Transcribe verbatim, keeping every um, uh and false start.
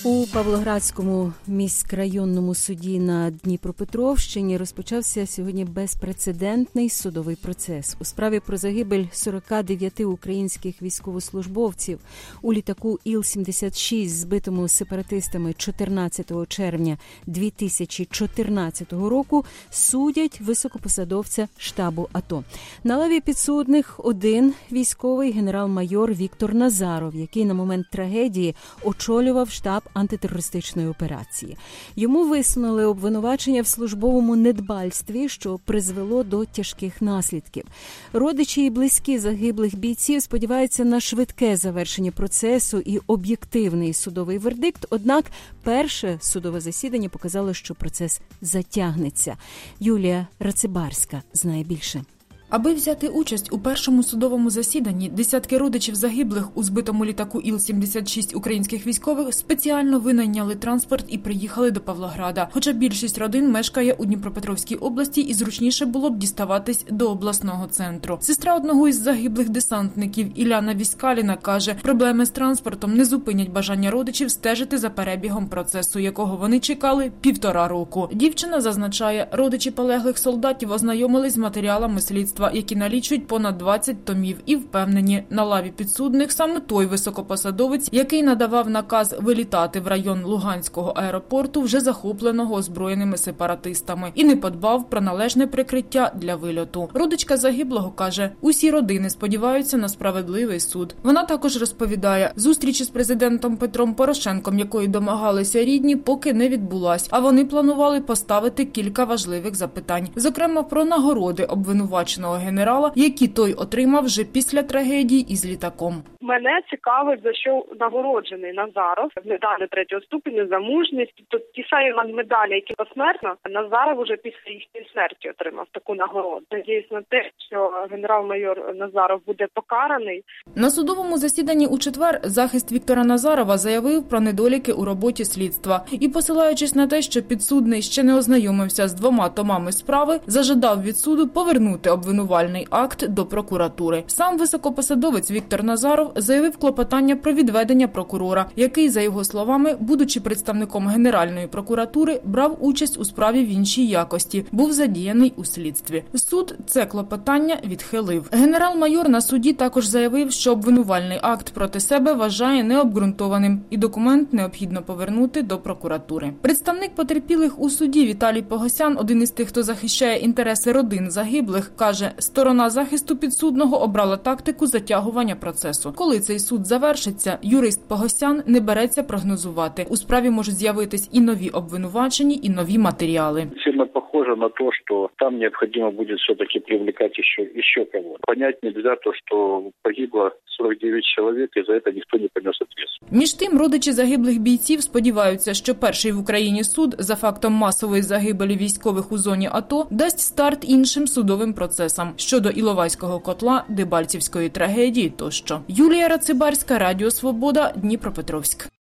У Павлоградському міськрайонному суді на Дніпропетровщині розпочався сьогодні безпрецедентний судовий процес. У справі про загибель сорока дев'яти українських військовослужбовців у літаку Іл сімдесят шість, збитому сепаратистами чотирнадцятого червня дві тисячі чотирнадцятого року, судять високопосадовця штабу АТО. На лаві підсудних один військовий генерал-майор Віктор Назаров, який на момент трагедії очолював штаб антитерористичної операції. Йому висунули обвинувачення в службовому недбальстві, що призвело до тяжких наслідків. Родичі і близькі загиблих бійців сподіваються на швидке завершення процесу і об'єктивний судовий вердикт, однак перше судове засідання показало, що процес затягнеться. Юлія Рацибарська знає більше. Аби взяти участь у першому судовому засіданні, десятки родичів загиблих у збитому літаку Іл сімдесят шість українських військових спеціально винайняли транспорт і приїхали до Павлограда. Хоча більшість родин мешкає у Дніпропетровській області і зручніше було б діставатись до обласного центру. Сестра одного із загиблих десантників Іляна Віскаліна каже, проблеми з транспортом не зупинять бажання родичів стежити за перебігом процесу, якого вони чекали півтора року. Дівчина зазначає, родичі полеглих солдатів ознайомились з матеріалами слідства, які налічують понад двадцять томів, і впевнені, на лаві підсудних саме той високопосадовець, який надавав наказ вилітати в район Луганського аеропорту, вже захопленого озброєними сепаратистами, і не подбав про належне прикриття для вильоту. Родичка загиблого каже, усі родини сподіваються на справедливий суд. Вона також розповідає, зустрічі з президентом Петром Порошенком, якої домагалися рідні, поки не відбулась, а вони планували поставити кілька важливих запитань, зокрема про нагороди обвинуваченого генерала, які той отримав вже після трагедії із літаком. Мене цікавить, за що нагороджений Назаров, медалі третього ступеня за мужність. Тут ті самі медалі, які посмертно, Назаров уже після їхньої смерті отримав таку нагороду. Надіюсь на те, що генерал-майор Назаров буде покараний. На судовому засіданні у четвер захист Віктора Назарова заявив про недоліки у роботі слідства і, посилаючись на те, що підсудний ще не ознайомився з двома томами справи, зажадав від суду повернути обвинувальний акт до прокуратури. Сам високопосадовець Віктор Назаров заявив клопотання про відведення прокурора, який, за його словами, будучи представником Генеральної прокуратури, брав участь у справі в іншій якості, був задіяний у слідстві. Суд це клопотання відхилив. Генерал-майор на суді також заявив, що обвинувальний акт проти себе вважає необґрунтованим і документ необхідно повернути до прокуратури. Представник потерпілих у суді Віталій Погосян, один із тих, хто захищає інтереси родин загиблих, каже, сторона захисту підсудного обрала тактику затягування процесу. Коли цей суд завершиться, юрист Погосян не береться прогнозувати. У справі можуть з'явитись і нові обвинувачені, і нові матеріали. Сильно похоже на то, что там необходимо будет все-таки привлекать еще, еще кого-то. Понять нельзя то, что погибло сорок дев'ять чоловік, і за це ніхто не понес відповідальність. Між тим, родичі загиблих бійців сподіваються, що перший в Україні суд за фактом масової загибелі військових у зоні АТО дасть старт іншим судовим процесам щодо Іловайського котла, Дебальцівської трагедії тощо. Юлія Рацибарська, Радіо Свобода, Дніпропетровськ.